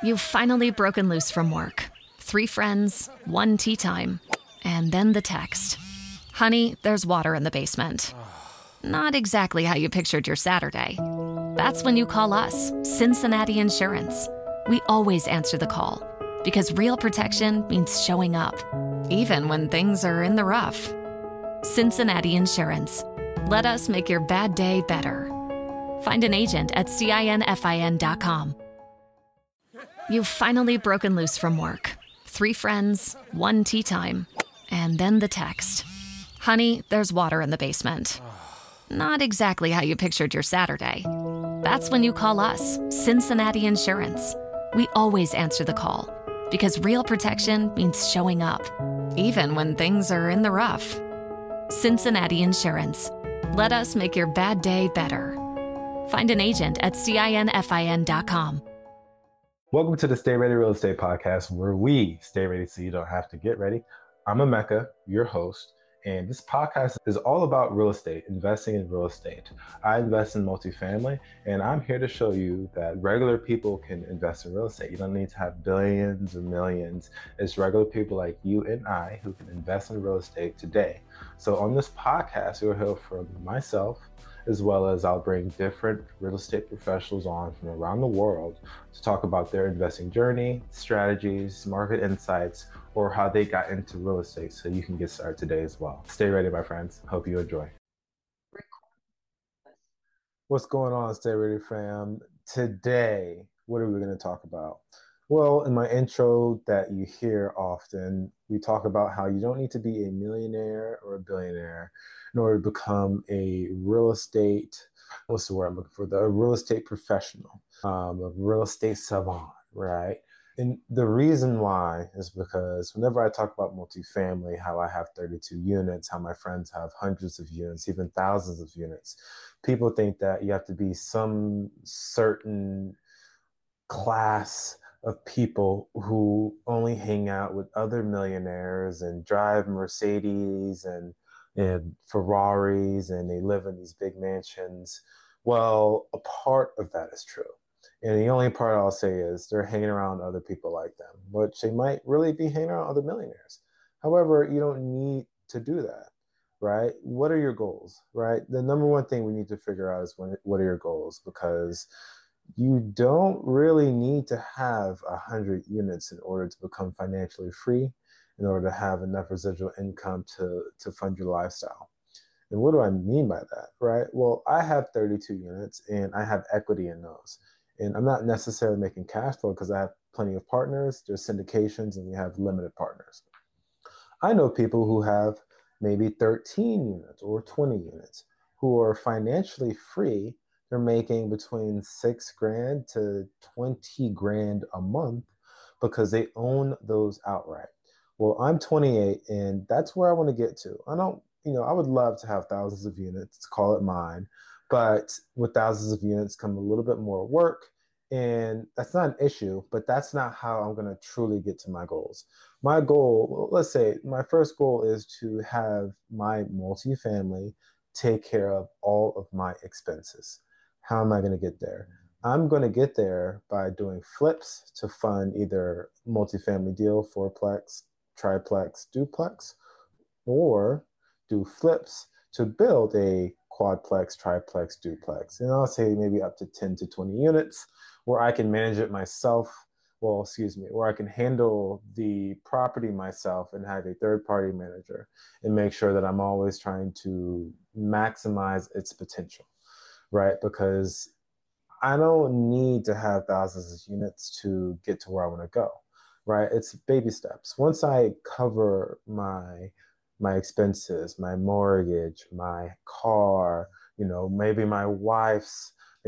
You've finally broken loose from work. 3 friends, 1 tea time, and then the text. Honey, there's water in the basement. Not exactly how you pictured your Saturday. That's when you call us, Cincinnati Insurance. We always answer the call because real protection means showing up, even when things are in the rough. Cincinnati Insurance. Let us make your bad day better. Find an agent at CINFIN.com. You've finally broken loose from work. 3 friends, 1 tea time, and then the text. Honey, there's water in the basement. Not exactly how you pictured your Saturday. That's when you call us, Cincinnati Insurance. We always answer the call because real protection means showing up, even when things are in the rough. Cincinnati Insurance. Let us make your bad day better. Find an agent at CINFIN.com. Welcome to the Stay Ready Real Estate Podcast, where we stay ready so you don't have to get ready. I'm Emeka, your host, and this podcast is all about real estate, investing in real estate. I invest in multifamily, and I'm here to show you that regular people can invest in real estate. You don't need to have billions or millions. It's regular people like you and I who can invest in real estate today. So on this podcast, you'll hear from myself, as well as I'll bring different real estate professionals on from around the world to talk about their investing journey, strategies, market insights, or how they got into real estate so you can get started today as well. Stay ready, my friends. Hope you enjoy. What's going on, Stay Ready fam? Today, what are we going to talk about? Well, in my intro that you hear often, we talk about how you don't need to be a millionaire or a billionaire in order to become a real estate, what's the word I'm looking for? A real estate professional, a real estate savant, right? And the reason why is because whenever I talk about multifamily, how I have 32 units, how my friends have hundreds of units, even thousands of units, people think that you have to be some certain class of people who only hang out with other millionaires and drive Mercedes and Ferraris, and they live in these big mansions. Well, a part of that is true. And the only part I'll say is they're hanging around other people like them, which they might really be hanging around other millionaires. However, you don't need to do that, right? What are your goals, right? The number one thing we need to figure out is what are your goals, because you don't really need to have 100 units in order to become financially free, in order to have enough residual income to fund your lifestyle. And what do I mean by that, right? Well, I have 32 units and I have equity in those. And I'm not necessarily making cash flow because I have plenty of partners, there's syndications, and we have limited partners. I know people who have maybe 13 units or 20 units who are financially free. They're making between $6,000 to $20,000 a month because they own those outright. Well, I'm 28 and that's where I want to get to. I would love to have thousands of units to call it mine, but with thousands of units come a little bit more work, and that's not an issue, but that's not how I'm going to truly get to my goals. My goal, let's say my first goal is to have my multifamily take care of all of my expenses. How am I going to get there? I'm going to get there by doing flips to fund either multifamily deal, fourplex, triplex, duplex, or do flips to build a quadplex, triplex, duplex. And I'll say maybe up to 10 to 20 units where I can manage it myself. Where I can handle the property myself and have a third-party manager and make sure that I'm always trying to maximize its potential, right? Because I don't need to have thousands of units to get to where I want to go, right? It's baby steps. Once I cover my expenses, my mortgage, my car, maybe my wife's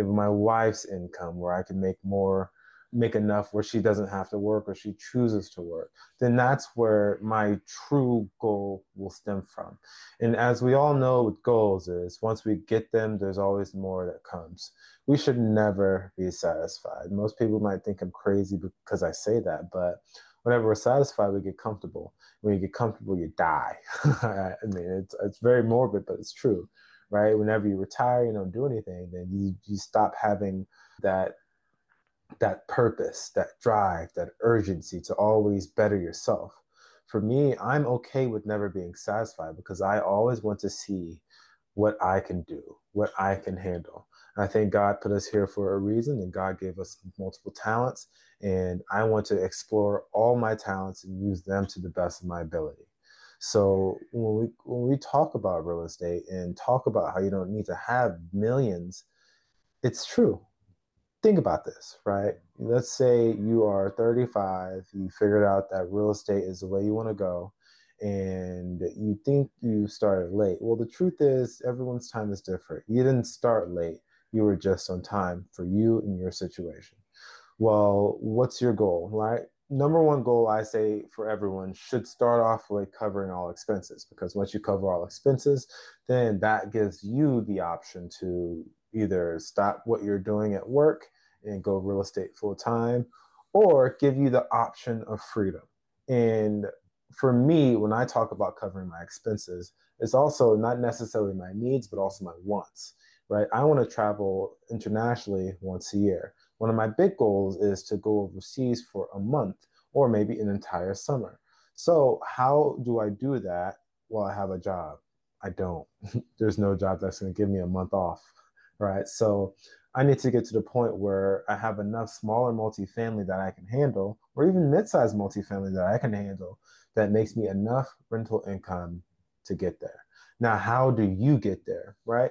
income, where I can make enough where she doesn't have to work or she chooses to work, then that's where my true goal will stem from. And as we all know with goals is once we get them, there's always more that comes. We should never be satisfied. Most people might think I'm crazy because I say that, but whenever we're satisfied, we get comfortable. When you get comfortable, you die. I mean, it's very morbid, but it's true, right? Whenever you retire, you don't do anything, then you stop having that that purpose, that drive, that urgency to always better yourself. For me, I'm okay with never being satisfied because I always want to see what I can do, what I can handle. And I think God put us here for a reason, and God gave us multiple talents. And I want to explore all my talents and use them to the best of my ability. So when we talk about real estate and talk about how you don't need to have millions, it's true. Think about this, right? Let's say you are 35, you figured out that real estate is the way you want to go, and you think you started late. Well, the truth is, everyone's time is different. You didn't start late, you were just on time for you and your situation. Well, what's your goal, right? Number one goal I say for everyone should start off with covering all expenses, because once you cover all expenses, then that gives you the option to either stop what you're doing at work and go real estate full time, or give you the option of freedom. And for me, when I talk about covering my expenses, it's also not necessarily my needs, but also my wants, right? I want to travel internationally once a year. One of my big goals is to go overseas for a month or maybe an entire summer. So, how do I do that while I have a job? I don't. There's no job that's going to give me a month off, right? So, I need to get to the point where I have enough smaller multifamily that I can handle, or even mid-sized multifamily that I can handle, that makes me enough rental income to get there. Now, how do you get there, right?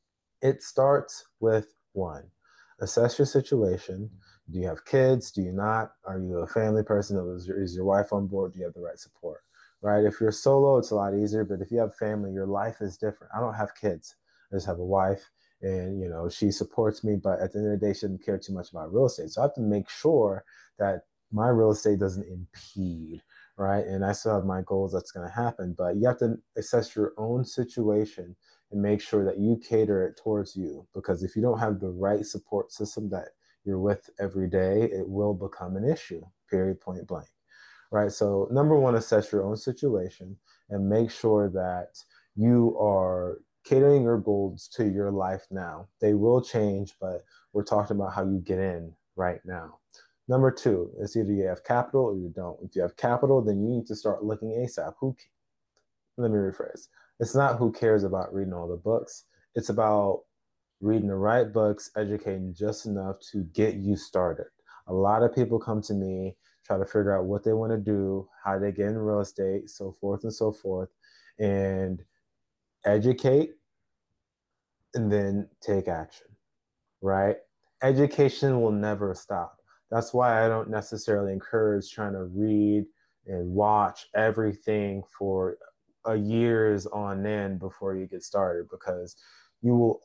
It starts with one, assess your situation. Do you have kids? Do you not? Are you a family person? Is your wife on board? Do you have the right support? Right? If you're solo, it's a lot easier. But if you have family, your life is different. I don't have kids. I just have a wife, and she supports me. But at the end of the day, she doesn't care too much about real estate. So I have to make sure that my real estate doesn't impede, right? And I still have my goals that's going to happen. But you have to assess your own situation and make sure that you cater it towards you. Because if you don't have the right support system that you're with every day, it will become an issue, period, point blank. Right. So, number one, assess your own situation and make sure that you are catering your goals to your life now. They will change, but we're talking about how you get in right now. Number two, it's either you have capital or you don't. If you have capital, then you need to start looking ASAP. Let me rephrase. It's not who cares about reading all the books. It's about reading the right books, educating just enough to get you started. A lot of people come to me, try to figure out what they want to do, how they get in real estate, so forth and so forth, and educate and then take action, right? Education will never stop. That's why I don't necessarily encourage trying to read and watch everything for a years on end before you get started, because you will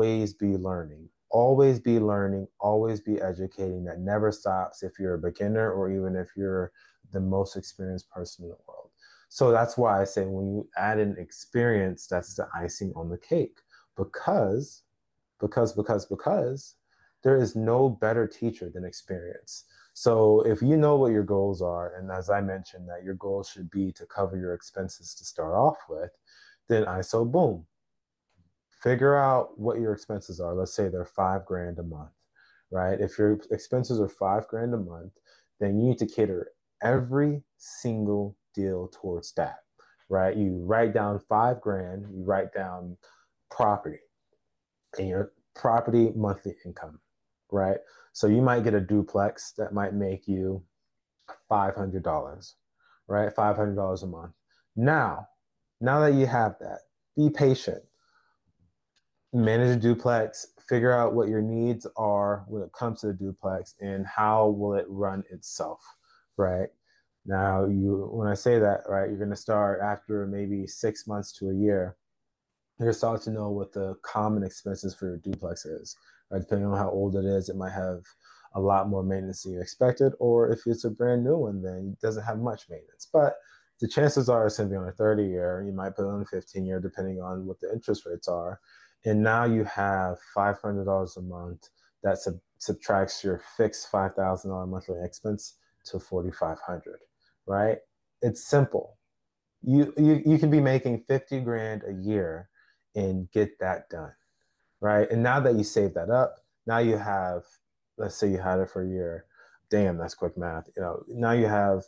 always be learning, always be educating. That never stops if you're a beginner or even if you're the most experienced person in the world. So that's why I say when you add in experience, that's the icing on the cake, because because there is no better teacher than experience. So if you know what your goals are, and as I mentioned, that your goal should be to cover your expenses to start off with, then ISO boom. Figure out what your expenses are. Let's say they're 5 grand a month, right? If your expenses are 5 grand a month, then you need to cater every single deal towards that, right? You write down 5 grand, you write down property and your property monthly income, right? So you might get a duplex that might make you $500, right? $500 a month. Now, now that you have that, be patient. Manage a duplex, figure out what your needs are when it comes to the duplex and how will it run itself, right? Now, when I say that, right, you're going to start after maybe 6 months to a year, you're starting to know what the common expenses for your duplex is. Right? Depending on how old it is, it might have a lot more maintenance than you expected, or if it's a brand new one, then it doesn't have much maintenance. But the chances are it's going to be on a 30 year. You might put it on a 15 year, depending on what the interest rates are. And now you have $500 a month that subtracts your fixed $5,000 monthly expense to 4,500. Right? It's simple. You can be making 50 grand a year and get that done, right? And now that you save that up, now you have let's say you had it for a year. Damn, that's quick math. Now you have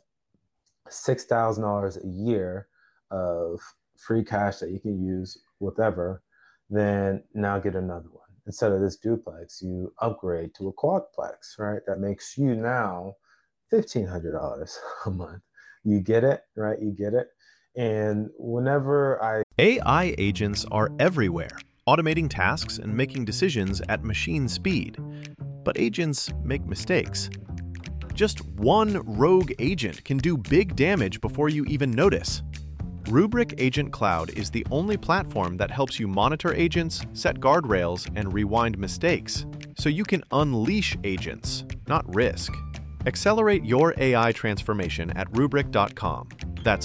$6,000 a year of free cash that you can use whatever. Then now get another one. Instead of this duplex, you upgrade to a quadplex, right? That makes you now $1,500 a month. You get it, right? You get it. And whenever I AI agents are everywhere, automating tasks and making decisions at machine speed. But agents make mistakes. Just one rogue agent can do big damage before you even notice. Rubrik Agent Cloud is the only platform that helps you monitor agents, set guardrails, and rewind mistakes, so you can unleash agents, not risk. Accelerate your AI transformation at Rubrik.com. That's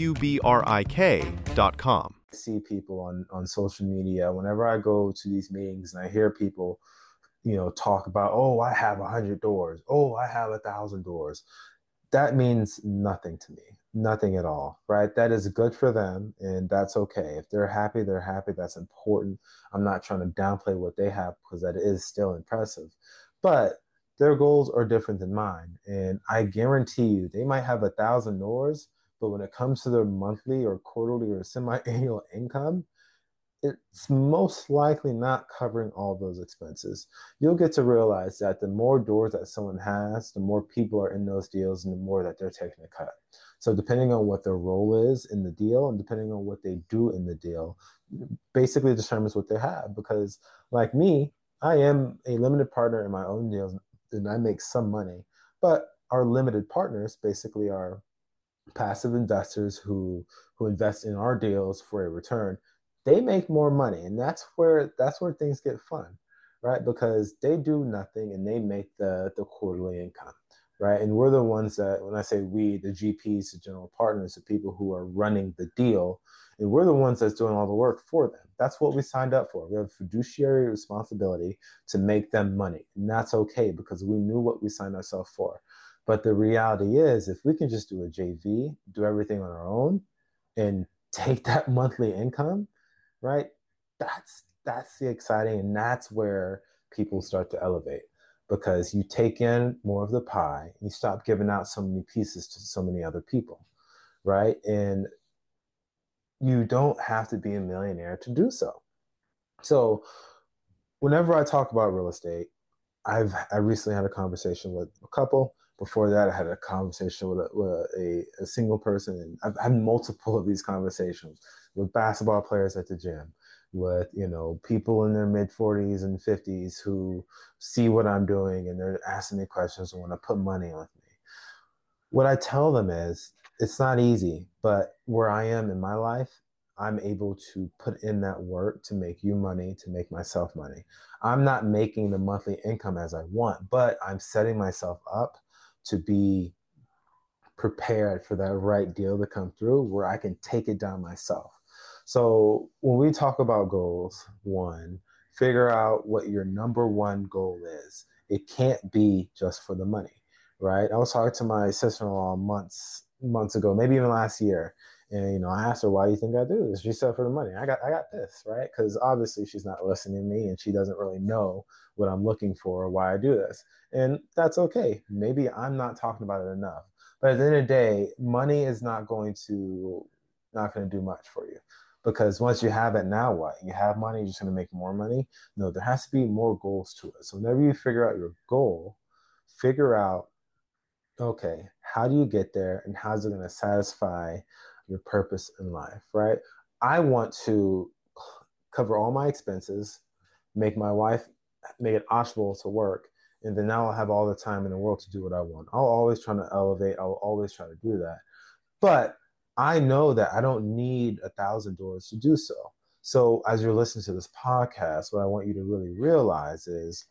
RUBRIK.com. see people on social media, whenever I go to these meetings and I hear people, talk about, oh, I have 100 doors. Oh, I have 1,000 doors. That means nothing to me, nothing at all, right? That is good for them, and that's okay. If they're happy, they're happy. That's important. I'm not trying to downplay what they have because that is still impressive. But their goals are different than mine. And I guarantee you, they might have 1,000 doors, but when it comes to their monthly or quarterly or semi-annual income, it's most likely not covering all those expenses. You'll get to realize that the more doors that someone has, the more people are in those deals and the more that they're taking a cut. So depending on what their role is in the deal and depending on what they do in the deal, basically determines what they have. Because like me, I am a limited partner in my own deals and I make some money, but our limited partners basically are passive investors who invest in our deals for a return. They make more money, and that's where things get fun, right? Because they do nothing and they make the quarterly income, right? And we're the ones that, when I say we, the GPs, the general partners, the people who are running the deal, and we're the ones that's doing all the work for them. That's what we signed up for. We have fiduciary responsibility to make them money, and that's okay because we knew what we signed ourselves for. But the reality is, if we can just do a JV, do everything on our own, and take that monthly income, right? That's the exciting, and that's where people start to elevate because you take in more of the pie, you stop giving out so many pieces to so many other people, right? And you don't have to be a millionaire to do so. So whenever I talk about real estate, I recently had a conversation with a couple. Before that, I had a conversation with a single person, and I've had multiple of these conversations with basketball players at the gym, with people in their mid 40s and 50s who see what I'm doing and they're asking me questions and want to put money with me. What I tell them is it's not easy, but where I am in my life, I'm able to put in that work to make you money, to make myself money. I'm not making the monthly income as I want, but I'm setting myself up to be prepared for that right deal to come through where I can take it down myself. So when we talk about goals, one, figure out what your number one goal is. It can't be just for the money, right? I was talking to my sister-in-law months ago, maybe even last year. And I asked her, "Why do you think I do this?" She said, "For the money." I got this, right? Because obviously she's not listening to me, and she doesn't really know what I'm looking for or why I do this, and that's okay. Maybe I'm not talking about it enough. But at the end of the day, money is not going to do much for you. Because once you have it, now what? You have money, you're just going to make more money? No, there has to be more goals to it. So whenever you figure out your goal, figure out, okay, how do you get there and how's it going to satisfy your purpose in life, right? I want to cover all my expenses, make my wife make it optional to work, and then now I'll have all the time in the world to do what I want. I'll always try to elevate. I'll always try to do that. But I know that I don't need 1,000 doors to do so. So as you're listening to this podcast, what I want you to really realize is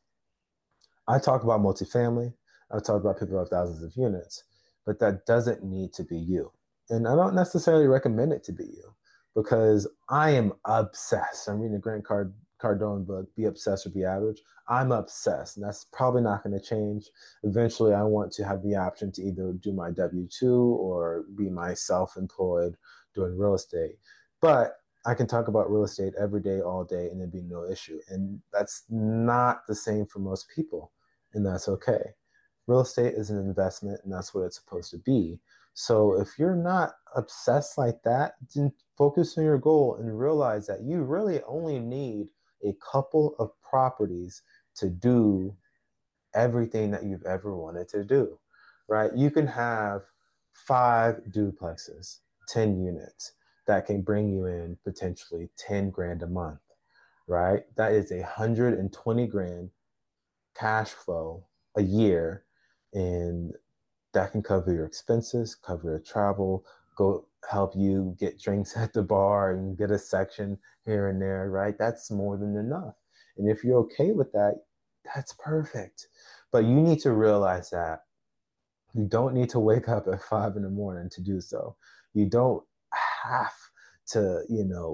I talk about multifamily. I talk about people who have thousands of units, but that doesn't need to be you. And I don't necessarily recommend it to be you because I am obsessed. I'm reading a Cardone book, Be Obsessed or Be Average. I'm obsessed, and that's probably not going to change. Eventually, I want to have the option to either do my W-2 or be my self-employed doing real estate. But I can talk about real estate every day, all day, and it'd be no issue. And that's not the same for most people. and that's okay. Real estate is an investment, and that's what it's supposed to be. So if you're not obsessed like that, then focus on your goal and realize that you really only need a couple of properties to do everything that you've ever wanted to do, right? You can have 5 duplexes, 10 units that can bring you in potentially 10 grand a month, right? That is 120 grand cash flow a year, and that can cover your expenses, cover your travel, go help you get drinks at the bar and get a section here and there, right? That's more than enough. And if you're okay with that, that's perfect. But you need to realize that you don't need to wake up at 5 in the morning to do so. You don't have to,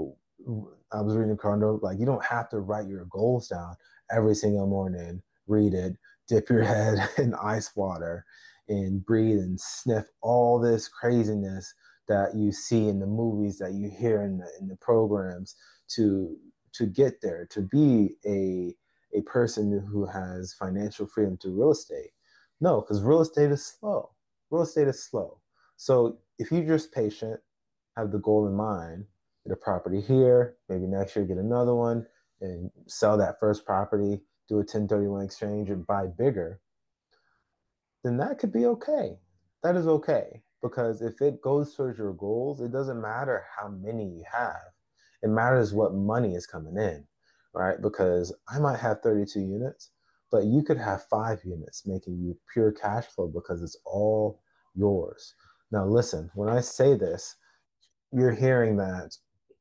I was reading Cardo, like you don't have to write your goals down every single morning, read it, dip your head in ice water and breathe and sniff all this craziness that you see in the movies, that you hear in the programs to get there, to be a person who has financial freedom to real estate. No, because real estate is slow. Real estate is slow. So if you're just patient, have the goal in mind, get a property here, maybe next year get another one, and sell that first property, do a 1031 exchange and buy bigger, then that could be okay. That is okay. Because if it goes towards your goals, it doesn't matter how many you have. It matters what money is coming in, right? Because I might have 32 units, but you could have 5 units making you pure cash flow because it's all yours. Now, listen, when I say this, you're hearing that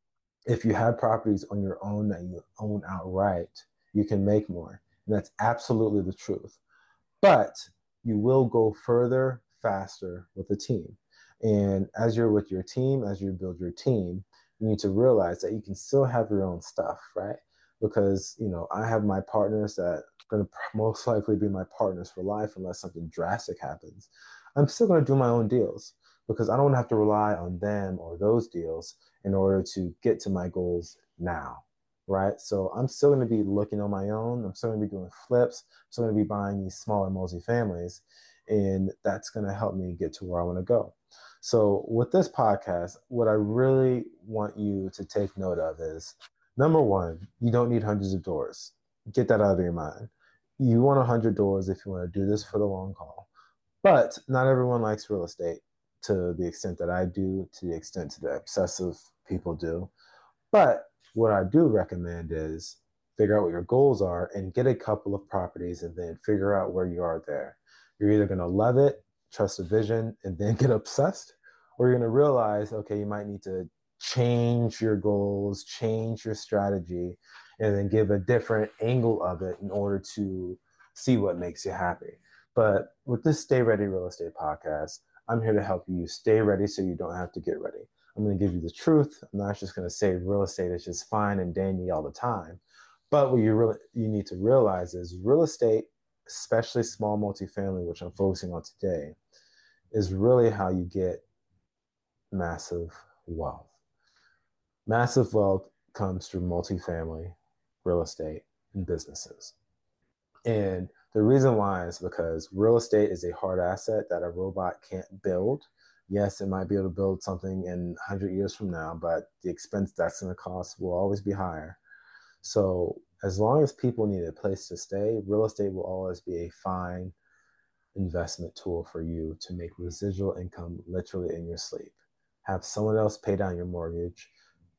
if you have properties on your own that you own outright, you can make more. And that's absolutely the truth. But you will go further faster with a team. And as you're with your team, as you build your team, you need to realize that you can still have your own stuff, right? Because, I have my partners that are going to most likely be my partners for life unless something drastic happens. I'm still going to do my own deals because I don't have to rely on them or those deals in order to get to my goals now, right? So I'm still going to be looking on my own. I'm still going to be doing flips. I'm still going to be buying these smaller multifamilies, and that's going to help me get to where I want to go. So with this podcast, what I really want you to take note of is, number one, you don't need hundreds of doors. Get that out of your mind. You want 100 doors if you want to do this for the long haul. But not everyone likes real estate to the extent that I do, to the extent that obsessive people do. But what I do recommend is figure out what your goals are and get a couple of properties and then figure out where you are there. You're either going to love it, trust the vision, and then get obsessed, or you're going to realize, okay, you might need to change your goals, change your strategy, and then give a different angle of it in order to see what makes you happy. But with this Stay Ready Real Estate podcast, I'm here to help you stay ready so you don't have to get ready. I'm going to give you the truth. I'm not just going to say real estate is just fine and dandy all the time. But what you need to realize is real estate, especially small multifamily, which I'm focusing on today, is really how you get massive wealth. Massive wealth comes through multifamily, real estate, and businesses. And the reason why is because real estate is a hard asset that a robot can't build. Yes, it might be able to build something in 100 years from now, but the expense that's going to cost will always be higher. So as long as people need a place to stay, real estate will always be a fine investment tool for you to make residual income literally in your sleep. Have someone else pay down your mortgage.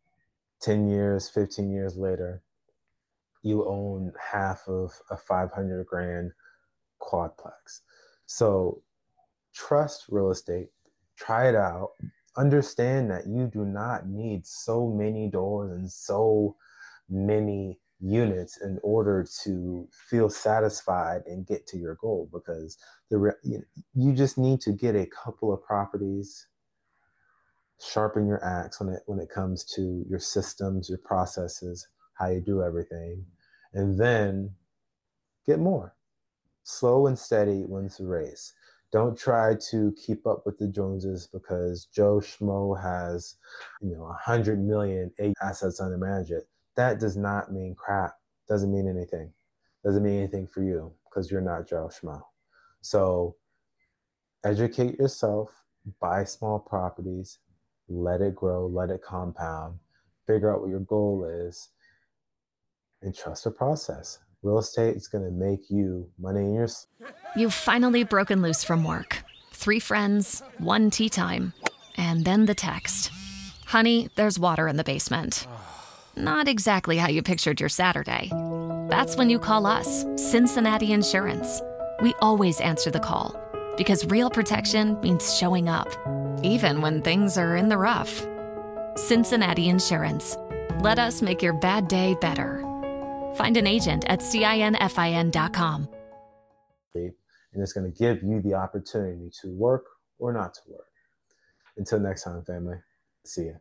10 years, 15 years later, you own half of a 500 grand quadplex. So trust real estate, try it out, understand that you do not need so many doors and so many units in order to feel satisfied and get to your goal, because you just need to get a couple of properties, sharpen your axe when it comes to your systems, your processes, how you do everything, and then get more. Slow and steady wins the race. Don't try to keep up with the Joneses because Joe Schmo has, 100 million assets under management. That does not mean crap. Doesn't mean anything. Doesn't mean anything for you. because you're not Joe Schmo. So educate yourself, buy small properties, let it grow, let it compound, figure out what your goal is, and trust the process. Real estate is going to make you money in your. You've finally broken loose from work. 3 friends, 1 tea time, and then the text. Honey, there's water in the basement. Not exactly how you pictured your Saturday. That's when you call us, Cincinnati Insurance. We always answer the call because real protection means showing up, even when things are in the rough. Cincinnati Insurance. Let us make your bad day better. Find an agent at CINFIN.com. And it's going to give you the opportunity to work or not to work. Until next time, family. See ya.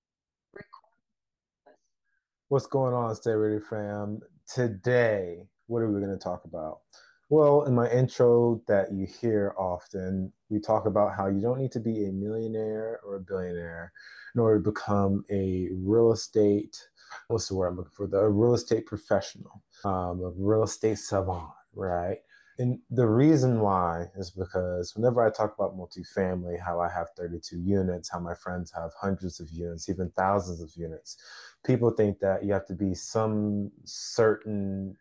What's going on, Stay Ready fam? Today, what are we going to talk about? Well, in my intro that you hear often, we talk about how you don't need to be a millionaire or a billionaire in order to become a real estate, what's the word I'm looking for? A real estate professional, a real estate savant, right? And the reason why is because whenever I talk about multifamily, how I have 32 units, how my friends have hundreds of units, even thousands of units, people think that you have to be some certain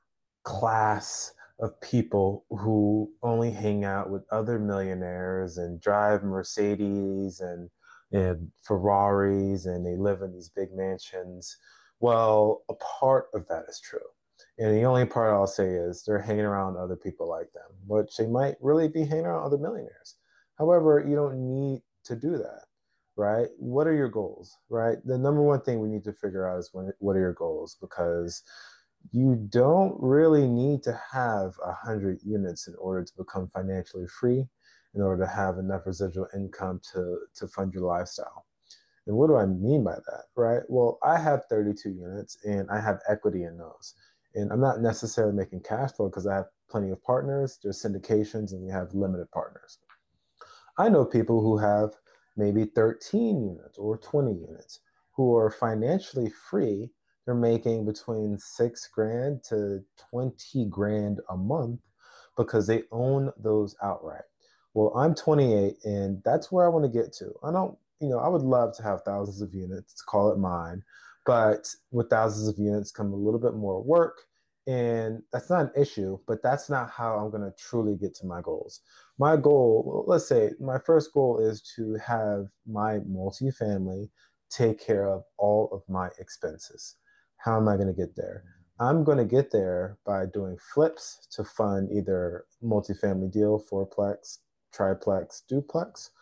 class of people who only hang out with other millionaires and drive Mercedes and Ferraris and they live in these big mansions. Well, a part of that is true. And the only part I'll say is they're hanging around other people like them, which they might really be hanging around other millionaires. However, you don't need to do that, right? What are your goals, right? The number one thing we need to figure out is what are your goals? Because you don't really need to have 100 units in order to become financially free, in order to have enough residual income to fund your lifestyle. And what do I mean by that, right? Well, I have 32 units and I have equity in those. And I'm not necessarily making cash flow because I have plenty of partners, there's syndications, and we have limited partners. I know people who have maybe 13 units or 20 units who are financially free. They're making between $6,000 to $20,000 a month because they own those outright. Well, I'm 28 and that's where I want to get to. I would love to have thousands of units, to call it mine, but with thousands of units come a little bit more work. And that's not an issue, but that's not how I'm going to truly get to my goals. My goal, let's say my first goal is to have my multifamily take care of all of my expenses. How am I going to get there? I'm going to get there by doing flips to fund either multifamily deal, fourplex, triplex, duplex,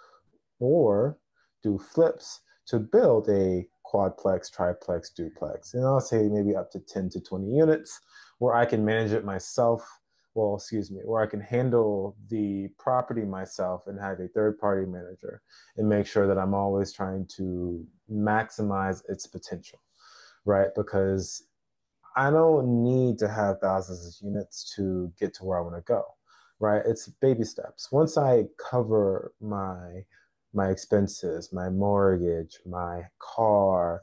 or do flips to build a quadplex, triplex, duplex. And I'll say maybe up to 10 to 20 units where I can manage it myself. Well, excuse me, where I can handle the property myself and have a third party manager and make sure that I'm always trying to maximize its potential, right? Because I don't need to have thousands of units to get to where I want to go, right? It's baby steps. Once I cover my expenses, my mortgage, my car,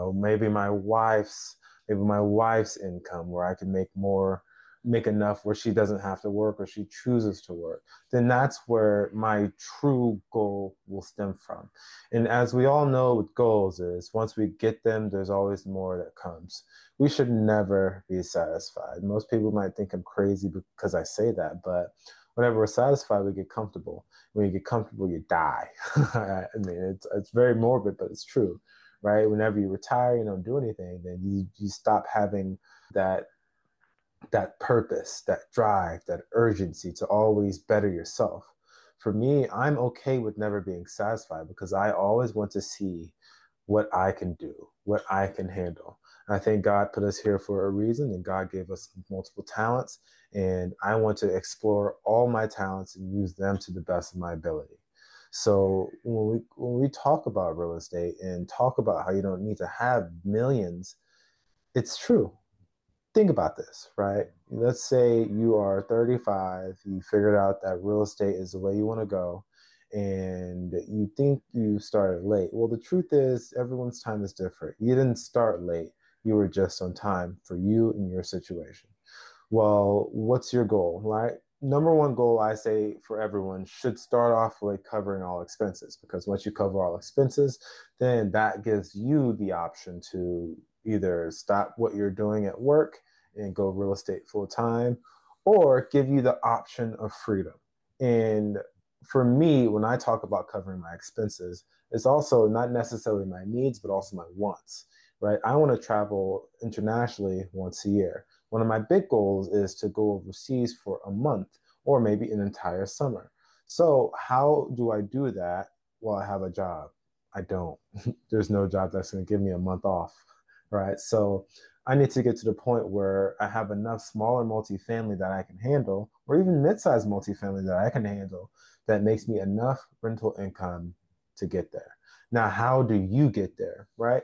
maybe my wife's income where I can make enough where she doesn't have to work or she chooses to work, then that's where my true goal will stem from. And as we all know with goals is once we get them, there's always more that comes. We should never be satisfied. Most people might think I'm crazy because I say that, but whenever we're satisfied, we get comfortable. When you get comfortable, you die. I mean, it's very morbid, but it's true, right? Whenever you retire, you don't do anything, then you stop having that purpose, that drive, that urgency to always better yourself. For me, I'm okay with never being satisfied because I always want to see what I can do, what I can handle. And I think God put us here for a reason, and God gave us multiple talents, and I want to explore all my talents and use them to the best of my ability. So when we talk about real estate and talk about how you don't need to have millions, it's true. Think about this, right? Let's say you are 35, you figured out that real estate is the way you want to go, and you think you started late. Well, the truth is, everyone's time is different. You didn't start late, you were just on time for you and your situation. Well, what's your goal, right? Number one goal I say for everyone should start off with covering all expenses, because once you cover all expenses, then that gives you the option to either stop what you're doing at work and go real estate full time, or give you the option of freedom. And for me, when I talk about covering my expenses, it's also not necessarily my needs, but also my wants, right? I want to travel internationally once a year. One of my big goals is to go overseas for a month or maybe an entire summer. So, how do I do that while I have a job? I don't. There's no job that's going to give me a month off, right? So, I need to get to the point where I have enough smaller multifamily that I can handle, or even mid-sized multifamily that I can handle, that makes me enough rental income to get there. Now, how do you get there, right?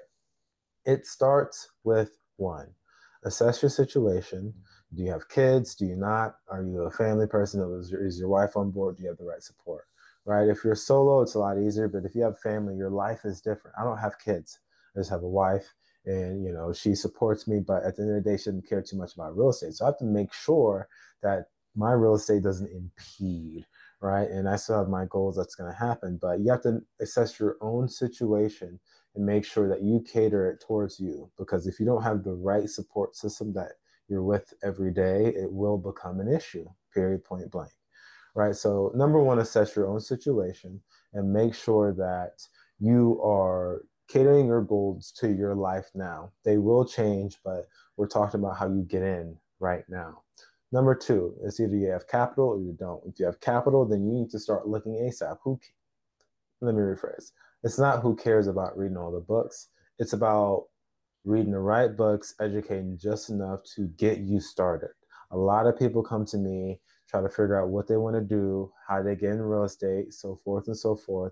It starts with one, assess your situation. Do you have kids? Do you not? Are you a family person? Is your wife on board? Do you have the right support? Right? If you're solo, it's a lot easier. But if you have family, your life is different. I don't have kids. I just have a wife, and she supports me. But at the end of the day, she doesn't care too much about real estate. So I have to make sure that my real estate doesn't impede, right? And I still have my goals that's going to happen. But you have to assess your own situation and make sure that you cater it towards you. Because if you don't have the right support system that you're with every day, it will become an issue, period, point blank. Right. So, number one, assess your own situation and make sure that you are catering your goals to your life now. They will change, but we're talking about how you get in right now. Number two, it's either you have capital or you don't. If you have capital, then you need to start looking ASAP. Let me rephrase. It's not who cares about reading all the books. It's about reading the right books, educating just enough to get you started. A lot of people come to me, try to figure out what they want to do, how they get in real estate, so forth and so forth,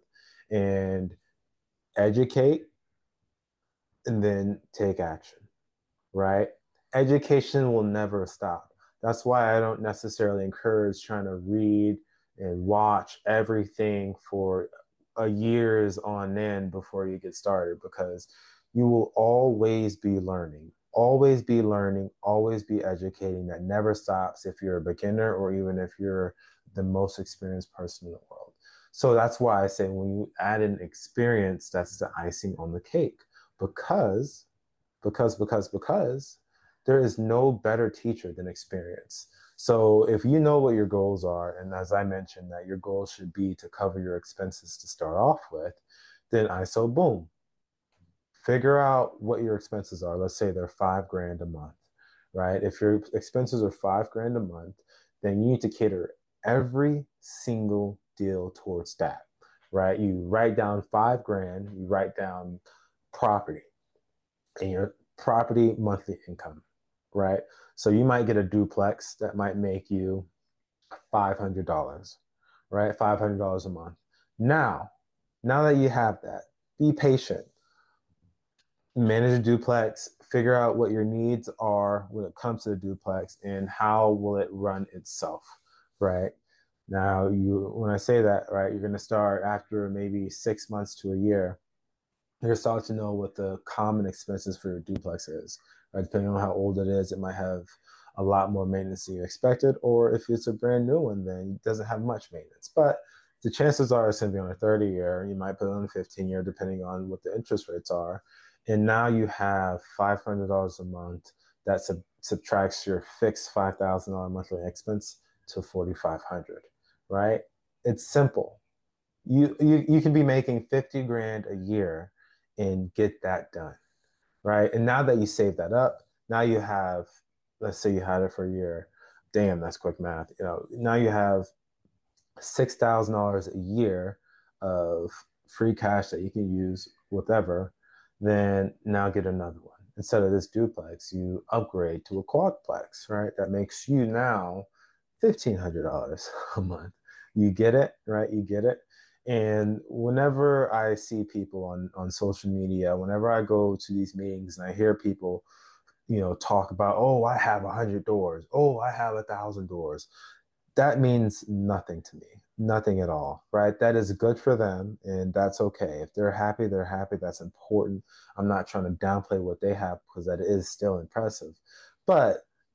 and educate and then take action, right? Education will never stop. That's why I don't necessarily encourage trying to read and watch everything for a years on end before you get started, because you will always be learning, always be educating. That never stops if you're a beginner or even if you're the most experienced person in the world. So that's why I say when you add in experience, that's the icing on the cake, because because there is no better teacher than experience. So if you know what your goals are, and as I mentioned, that your goal should be to cover your expenses to start off with, then ISO boom. Figure out what your expenses are. Let's say they're 5 grand a month, right? If your expenses are 5 grand a month, then you need to cater every single deal towards that, right? You write down 5 grand, you write down property and your property monthly income, right? So you might get a duplex that might make you $500, right? $500 a month. Now, now that you have that, be patient. Manage a duplex, figure out what your needs are when it comes to the duplex and how will it run itself, right? Now, when I say that, right, you're going to start after maybe 6 months to a year, you're starting to know what the common expenses for your duplex is, right? Depending on how old it is, it might have a lot more maintenance than you expected, or if it's a brand new one, then it doesn't have much maintenance. But the chances are it's going to be on a 30-year. You might put it on a 15-year, depending on what the interest rates are. And now you have $500 a month that subtracts your fixed $5,000 monthly expense to $4,500, right? It's simple. You can be making 50 grand a year and get that done, right? And now that you save that up, now you have, let's say you had it for a year. Damn, that's quick math. Now you have $6,000 a year of free cash that you can use whatever. Then now get another one. Instead of this duplex, you upgrade to a quadplex, right? That makes you now $1,500 a month. You get it, right? You get it. And whenever I see people on social media, whenever I go to these meetings and I hear people, talk about, oh, I have 100 doors. Oh, I have 1,000 doors. That means nothing to me, nothing at all, right? That is good for them, and that's okay. If they're happy, they're happy. That's important. I'm not trying to downplay what they have because that is still impressive. But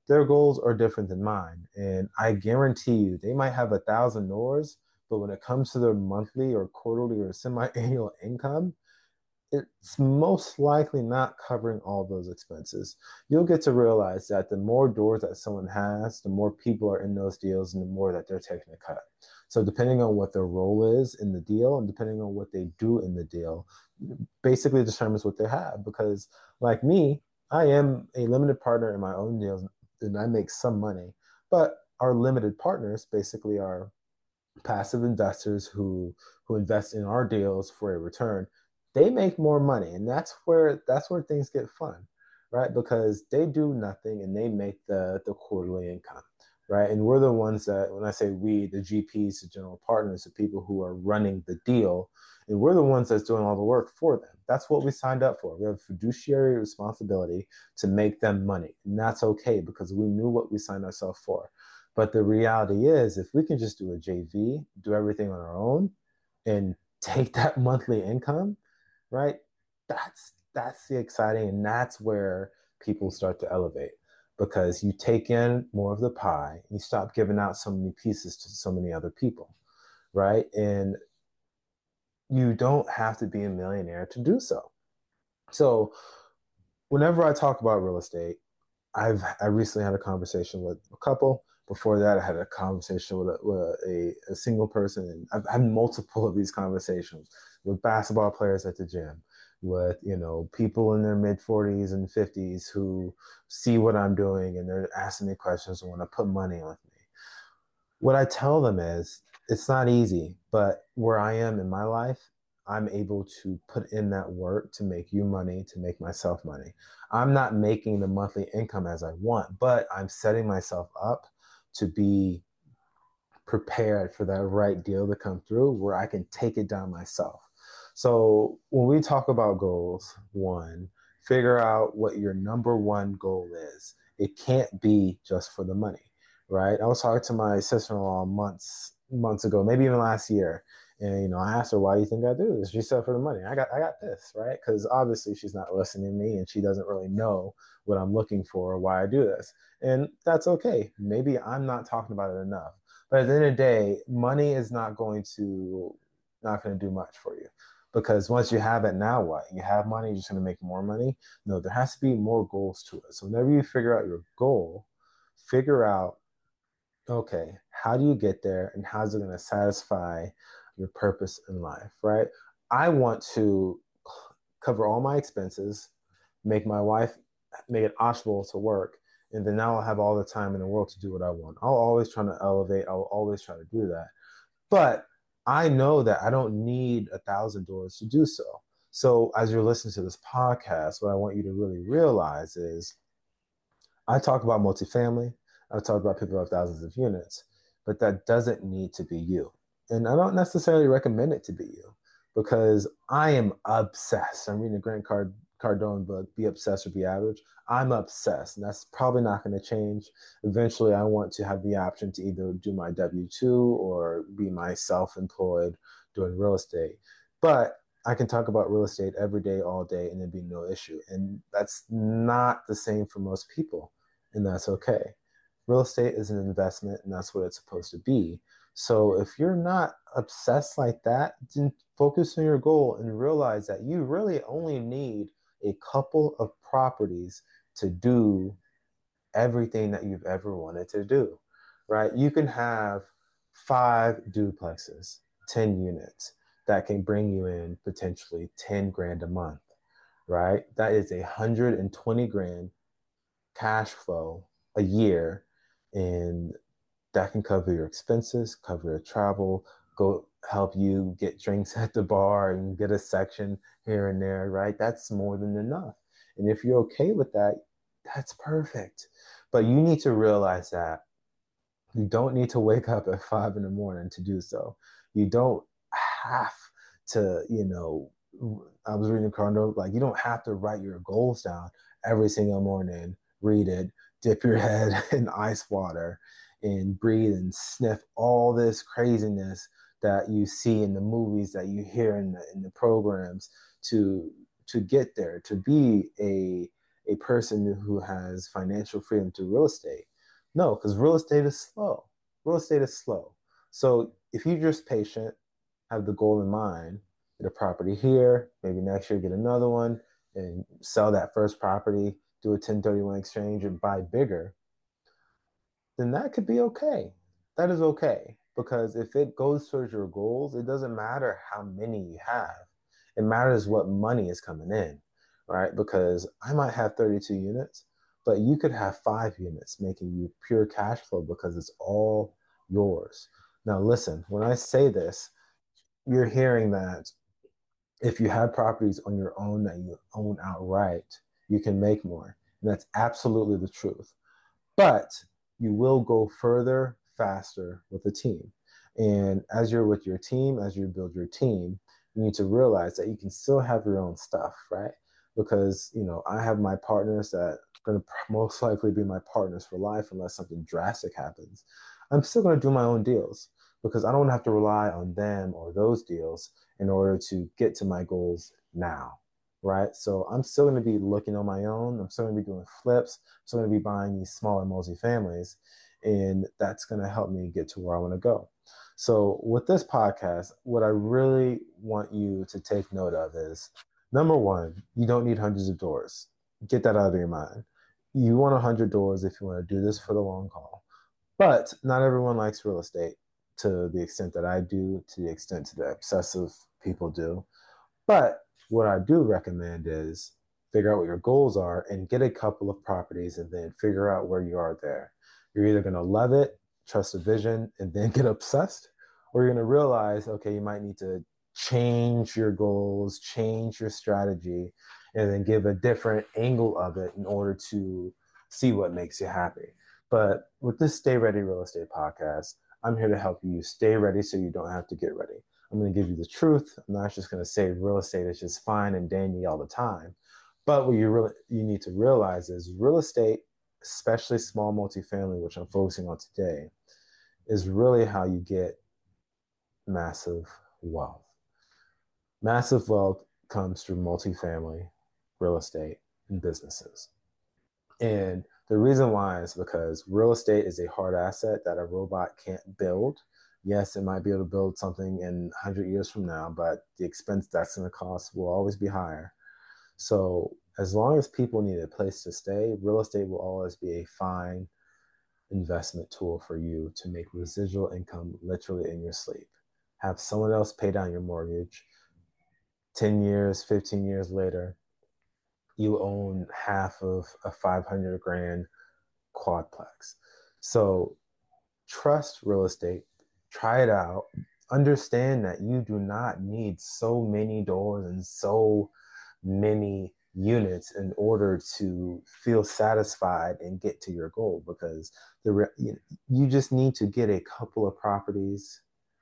their goals are different than mine. And I guarantee you, they might have 1,000 doors, but when it comes to their monthly or quarterly or semi-annual income, it's most likely not covering all those expenses. You'll get to realize that the more doors that someone has, the more people are in those deals and the more that they're taking a cut. So depending on what their role is in the deal and depending on what they do in the deal, basically determines what they have. Because like me, I am a limited partner in my own deals and I make some money, but our limited partners basically are passive investors who invest in our deals for a return. They make more money, and that's where things get fun, right? Because they do nothing and they make the quarterly income, right? And we're the ones that, when I say we, the GPs, the general partners, the people who are running the deal, and we're the ones that's doing all the work for them. That's what we signed up for. We have fiduciary responsibility to make them money, and that's okay because we knew what we signed ourselves for. But the reality is, if we can just do a JV, do everything on our own, and take that monthly income, right? That's the exciting, and that's where people start to elevate because you take in more of the pie, and you stop giving out so many pieces to so many other people, right? And you don't have to be a millionaire to do so. So whenever I talk about real estate, I recently had a conversation with a couple. Before that, I had a conversation with a single person, and I've had multiple of these conversations with basketball players at the gym, with people in their mid 40s and 50s who see what I'm doing and they're asking me questions and want to put money on me. What I tell them is it's not easy, but where I am in my life, I'm able to put in that work to make you money, to make myself money. I'm not making the monthly income as I want, but I'm setting myself up to be prepared for that right deal to come through where I can take it down myself. So when we talk about goals, one, figure out what your number one goal is. It can't be just for the money, right? I was talking to my sister-in-law months ago, maybe even last year. And I asked her, why do you think I do this? She said, for the money. I got this, right? Because obviously she's not listening to me and she doesn't really know what I'm looking for or why I do this. And that's okay. Maybe I'm not talking about it enough. But at the end of the day, money is not going to do much for you. Because once you have it, now what? You have money, you're just going to make more money? No, there has to be more goals to it. So whenever you figure out your goal, figure out, okay, how do you get there and how's it going to satisfy your purpose in life, right? I want to cover all my expenses, make my wife make it optional to work, and then now I'll have all the time in the world to do what I want. I'll always try to elevate. I'll always try to do that. But I know that I don't need 1,000 doors to do so. So as you're listening to this podcast, what I want you to really realize is I talk about multifamily. I talk about people who have thousands of units, but that doesn't need to be you. And I don't necessarily recommend it to be you because I am obsessed. I'm reading a Cardone book, Be Obsessed or Be Average. I'm obsessed, and that's probably not going to change. Eventually, I want to have the option to either do my W-2 or be my self-employed doing real estate. But I can talk about real estate every day, all day, and it'd be no issue. And that's not the same for most people, and that's okay. Real estate is an investment, and that's what it's supposed to be. So if you're not obsessed like that, then focus on your goal and realize that you really only need a couple of properties to do everything that you've ever wanted to do, right? You can have 5 duplexes, 10 units that can bring you in potentially 10 grand a month, right? That is 120 grand cash flow a year, and that can cover your expenses, cover your travel, go help you get drinks at the bar and get a section here and there, right? That's more than enough. And if you're okay with that, that's perfect. But you need to realize that you don't need to wake up at 5 in the morning to do so. You don't have to, I was reading Cardo, like you don't have to write your goals down every single morning, read it, dip your head in ice water and breathe and sniff all this craziness that you see in the movies, that you hear in the programs to get there, to be a person who has financial freedom to real estate? No, because real estate is slow. Real estate is slow. So if you're just patient, have the goal in mind, get a property here, maybe next year get another one, and sell that first property, do a 1031 exchange and buy bigger, then that could be okay. That is okay. Because if it goes towards your goals, it doesn't matter how many you have. It matters what money is coming in, right? Because I might have 32 units, but you could have 5 units making you pure cash flow because it's all yours. Now, listen, when I say this, you're hearing that if you have properties on your own that you own outright, you can make more. And that's absolutely the truth. But you will go further faster with a team. And as you're with your team, as you build your team, you need to realize that you can still have your own stuff, right? Because, I have my partners that are going to most likely be my partners for life unless something drastic happens. I'm still going to do my own deals because I don't have to rely on them or those deals in order to get to my goals now, right? So I'm still going to be looking on my own. I'm still going to be doing flips. I'm still going to be buying these smaller multifamilies, and that's going to help me get to where I want to go. So with this podcast, what I really want you to take note of is, number one, you don't need hundreds of doors. Get that out of your mind. You want 100 doors if you want to do this for the long haul. But not everyone likes real estate to the extent that I do, to the extent that obsessive people do. But what I do recommend is figure out what your goals are and get a couple of properties and then figure out where you are there. You're either going to love it, trust the vision, and then get obsessed, or you're going to realize, okay, you might need to change your goals, change your strategy, and then give a different angle of it in order to see what makes you happy. But with this Stay Ready Real Estate podcast, I'm here to help you stay ready so you don't have to get ready. I'm going to give you the truth. I'm not just going to say real estate is just fine and dandy all the time. But what you need to realize is real estate, especially small multifamily, which I'm focusing on today, is really how you get massive wealth. Massive wealth comes through multifamily, real estate, and businesses. And the reason why is because real estate is a hard asset that a robot can't build. Yes, it might be able to build something in 100 years from now, but the expense that's going to cost will always be higher. So as long as people need a place to stay, real estate will always be a fine investment tool for you to make residual income literally in your sleep. Have someone else pay down your mortgage. 10 years, 15 years later, you own half of a 500 grand quadplex. So trust real estate, try it out, understand that you do not need so many doors and so many units in order to feel satisfied and get to your goal, because you just need to get a couple of properties,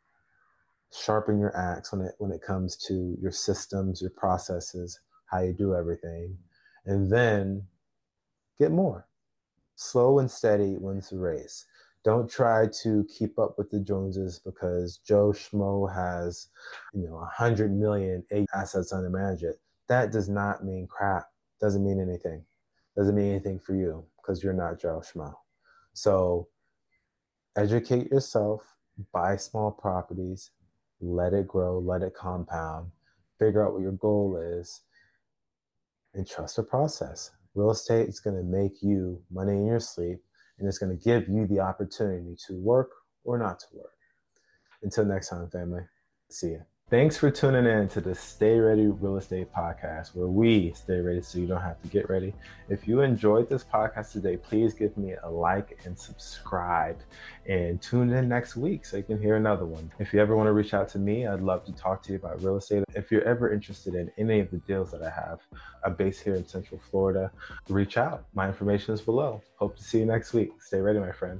sharpen your axe when it comes to your systems, your processes, how you do everything, and then get more. Slow and steady wins the race. Don't try to keep up with the Joneses because Joe Schmo has, 100 million assets under management. That does not mean crap. Doesn't mean anything. Doesn't mean anything for you because you're not Joe Schmo. So educate yourself, buy small properties, let it grow, let it compound, figure out what your goal is, and trust the process. Real estate is going to make you money in your sleep, and it's going to give you the opportunity to work or not to work. Until next time, family, see ya. Thanks for tuning in to the Stay Ready Real Estate Podcast, where we stay ready so you don't have to get ready. If you enjoyed this podcast today, please give me a like and subscribe, and tune in next week so you can hear another one. If you ever want to reach out to me, I'd love to talk to you about real estate. If you're ever interested in any of the deals that I have, I'm based here in Central Florida, reach out. My information is below. Hope to see you next week. Stay ready, my friend.